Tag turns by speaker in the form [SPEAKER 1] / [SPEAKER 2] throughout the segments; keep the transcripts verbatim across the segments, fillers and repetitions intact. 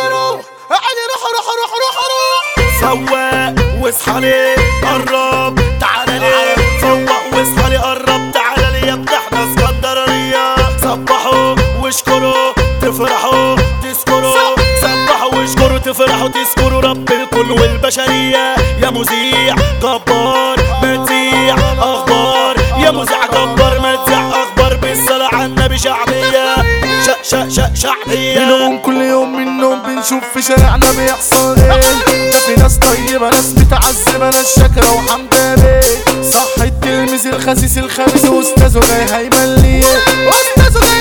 [SPEAKER 1] روح عادي روح روح روح روح روح.
[SPEAKER 2] فوق واصحى ليه قرب تعالى ليه، فوق واصحى ليه قرب تعالى ليه، يا ابني احنا اسكندرانية. صبحوا واشكروا تفرحوا تذكروا، صبحوا واشكروا تفرحوا تذكروا رب الكل والبشرية. يا مذيع جبار ما تذيع اخبار، يا مذيع جبار ما تذيع اخبار، بالصلاة على النبي شعبية شق شق شق شعبية.
[SPEAKER 1] بنقوم كل يوم من النوم بنشوف في شارعنا بيحصل ايه، ده في ناس طيبة ناس متعذبة ناس شاكرة وحمدانة. صح التلميذ الخسيس الخبيث واستاذه جاي هيملي، واستاذه جاي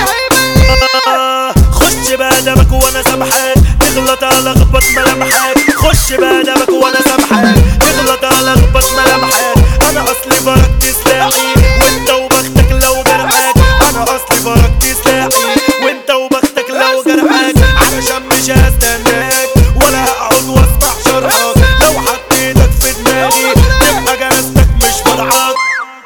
[SPEAKER 1] هيملي.
[SPEAKER 2] خش بادبك وانا سامحك تغلط الخبط ملامحك، خش بادبك وانا سامحك تغلط الخبط ملامحك. انا اصلي بركت سلاحي وانت وبختك لو جرحك، انا اصلي بركت سلاحي وانت وبختك لو جرحك. علشان مش هستناك ولا هقعد واسمع شرحك، لو حطيتك في دماغي تبقى جنازتك مش فرحك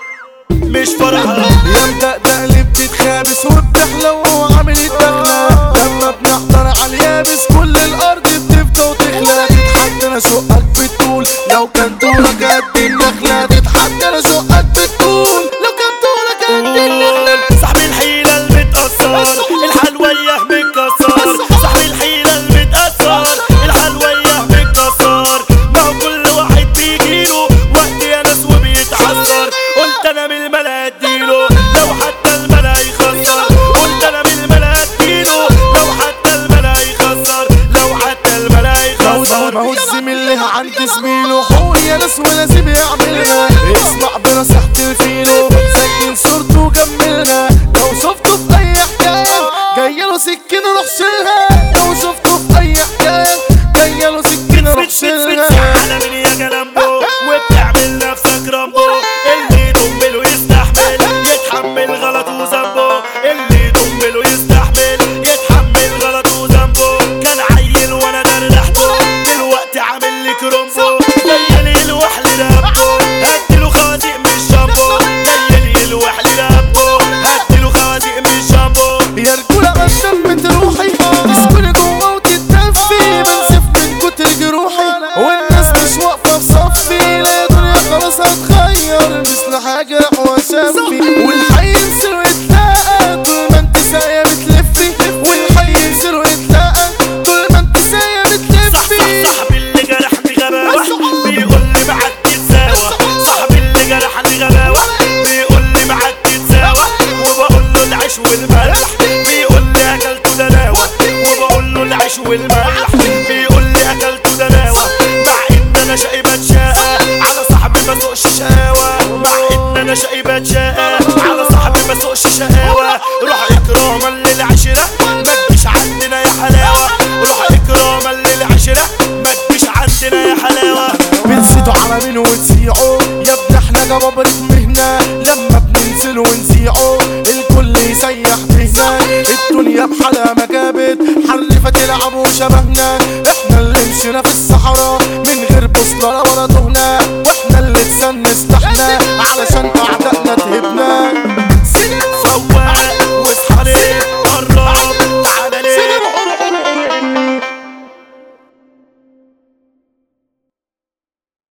[SPEAKER 2] مش فرحك.
[SPEAKER 1] يا مدقدق اللي بتتخابس وبتحلو وعامل الدخلة، لما بنحضر عاليابس كل الارض بتفضى وتخلى. تتحدى شقك بالطول لو كان طولك قد النخلة، تتحدى شقك بالطول لو كان طولك قد النخلة.
[SPEAKER 2] صاحبي الحيلة المتأثر الحلوية متكسر، صاحبي الحيلة المتأثر الحلوية متكسر. ما هو كل واحد بيجيله وقت يا ناس وبيتعثر، قلت انا من الملا اديله لو حتى الملا يخسر، قلت انا من الملا اديله لو حتى الملا يخسر، لو حتى الملا يخسر.
[SPEAKER 1] ما هو الزميل اللي عند زميله حقوق يا ناس ولازم يعملها، اسمع بنصيحة الفيلو سجل صورته وكملها. لو شفته في اي حكاية جايله سكينة روح شيلها، لو شفته في اي حكاية جايله سكينة روح شيلها.
[SPEAKER 2] على مين يا جلامبو وبتعمل نفسك رامبو، اللي يدمله يستحمل يتحمل غلط وذنبه، اللي يدمله يستحمل يتحمل غلط وذنبه. كان عيل وانا درحته دلوقتي عامل لي كرومبو، جايلي الوحل ربه هديله خازق مش جنبه، جايلي الوحل ربه هديله خازق مش جنبه.
[SPEAKER 1] يا رجولة ما شمت روحي تسكني جوا وتتدفي، بنسف من كتر جروحي والناس مش واقفة في صفي. لا دنيا خلاص هتغير مثل حاجة وشافي، والحي ينسر ويتلاقى طول ما انت سايا بتلفي، والحي ينسر ويتلاقى طول ما انت سايا بتلفي.
[SPEAKER 2] صاحبي اللي جرحني غباوة بيقول لي معاك تتساوى، صاحبي اللي جرحني غباوة بيقول لي معاك تتساوى، وبقول له العيش والملح بيقول لي اكلته دلاوة، وبقول له العيش والملح بيقول لي اكلته دلاوة. مع ان انا شقي بتشاقى على صاحبي ما سوقش شقاوة، مع ان انا شقي بتشاقى على صاحبي ما سوقش شقاوة. روح اكراما للعشرة ما تجيش عندنا يا حلاوة، روح اكراما للعشرة ما تجيش عندنا يا حلاوة.
[SPEAKER 1] بنزيدوا على مين وتسيعوا يا ابني احنا جبابرة مهنة، لما بننزل ونسيعوا الكل يسيح بهنا. الدنيا بحالها ما جابت حرفة تلعبوا شبهنا، احنا اللي مشينا في الصحراء